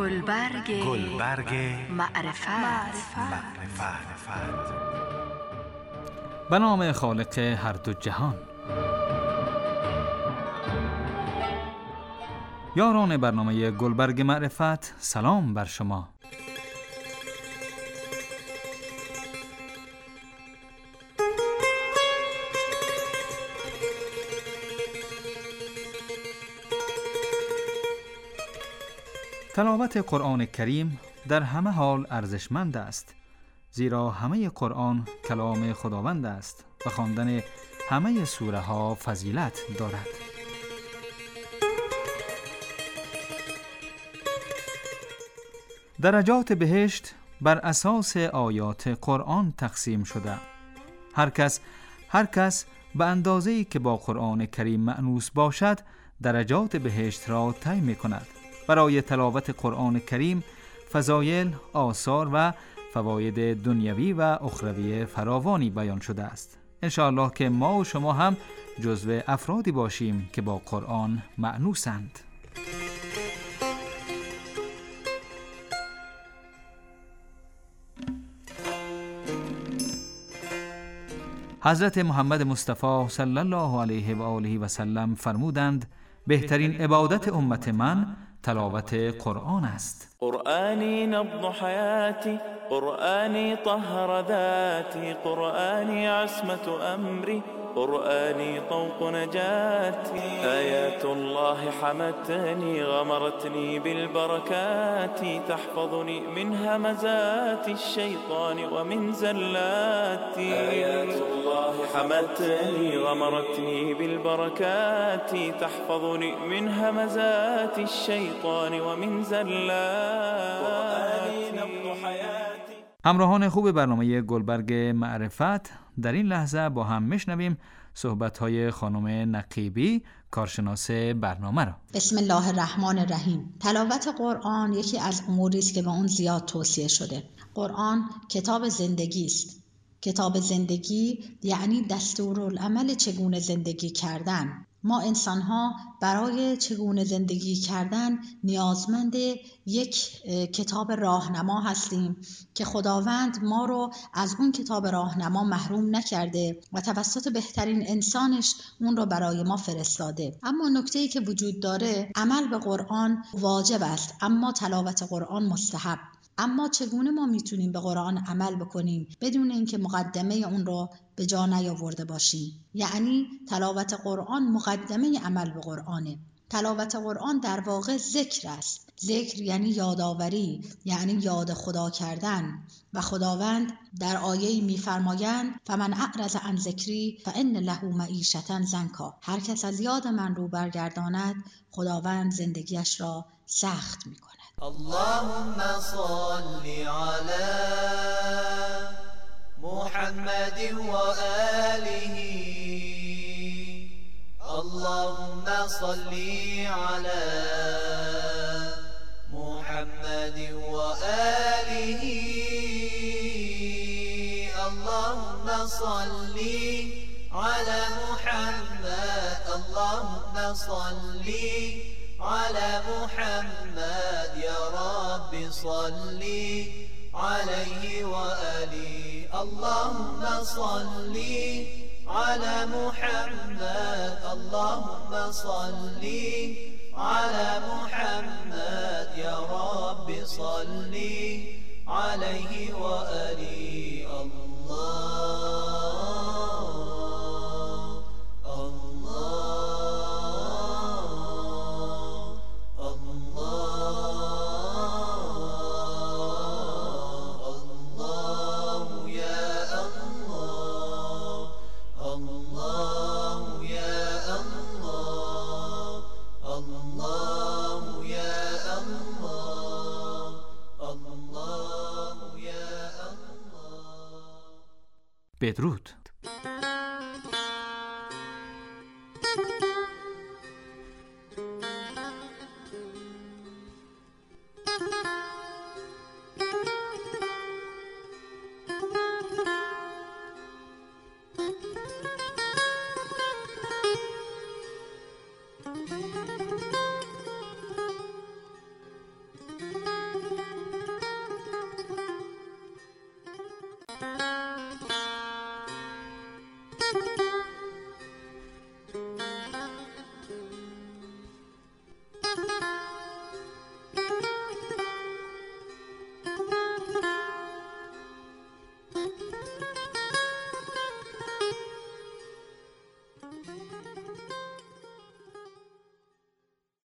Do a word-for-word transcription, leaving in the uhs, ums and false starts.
گلبرگ گلبرگ معرفت معرفت به نام خالق هر دو جهان. یاران برنامه گلبرگ معرفت، سلام بر شما. تلاوت قرآن کریم در همه حال ارزشمند است، زیرا همه قرآن کلام خداوند است و خواندن همه سوره ها فضیلت دارد. درجات بهشت بر اساس آیات قرآن تقسیم شده. هر کس هر کس به اندازه‌ای که با قرآن کریم مأنوس باشد درجات بهشت را طی می‌کند. برای تلاوت قرآن کریم فضایل، آثار و فواید دنیوی و اخروی فراوانی بیان شده است. انشاءالله که ما و شما هم جزو افرادی باشیم که با قرآن مأنوسند. حضرت محمد مصطفی صلی الله علیه و آله و سلم فرمودند بهترین عبادت امت من تلاوت قرآن است. قرآنی نبض حیاتی، قرآنی طهر ذاتی، قرآنی عصمت امری، قرآني طوق نجاتي، آيات الله حمتني غمرتني بالبركات، تحفظني من همزات الشيطان ومن زلاتي، آيات الله حمتني غمرتني بالبركات، تحفظني من همزات الشيطان ومن زلاتي، قرآني نبض حياتي. همراهان خوب برنامه گلبرگ معرفت، در این لحظه با هم میشنویم صحبت‌های خانم نقیبی، کارشناس برنامه را. بسم الله الرحمن الرحیم. تلاوت قرآن یکی از اموری است که به اون زیاد توصیه شده. قرآن کتاب زندگی است. کتاب زندگی یعنی دستورالعمل چگونه زندگی کردن. ما انسان‌ها برای چگونه زندگی کردن نیازمند یک کتاب راهنما هستیم که خداوند ما رو از اون کتاب راهنما محروم نکرده و توسط بهترین انسانش اون رو برای ما فرستاده. اما نکته‌ای که وجود داره، عمل به قرآن واجب است اما تلاوت قرآن مستحب. اما چگونه ما میتونیم به قرآن عمل بکنیم بدون اینکه مقدمه اون رو به جا نیاورده باشیم؟ یعنی تلاوت قرآن مقدمه عمل به قرآنه. تلاوت قرآن در واقع ذکر است. ذکر یعنی یادآوری، یعنی یاد خدا کردن. و خداوند در آیه‌ای می‌فرمایند فمن اعرض عن ذکری فان له معیشة ضنکا. هر کس از یاد من رو برگرداند خداوند زندگیش را سخت می‌کند. اللهم صل على محمد وآله. اللهم صل على محمد وآله. اللهم صل على محمد. اللهم صل على محمد يا رب صل عليه وآله. اللهم صل على محمد. اللهم صل على محمد يا رب صل عليه وآله. الله بدرود.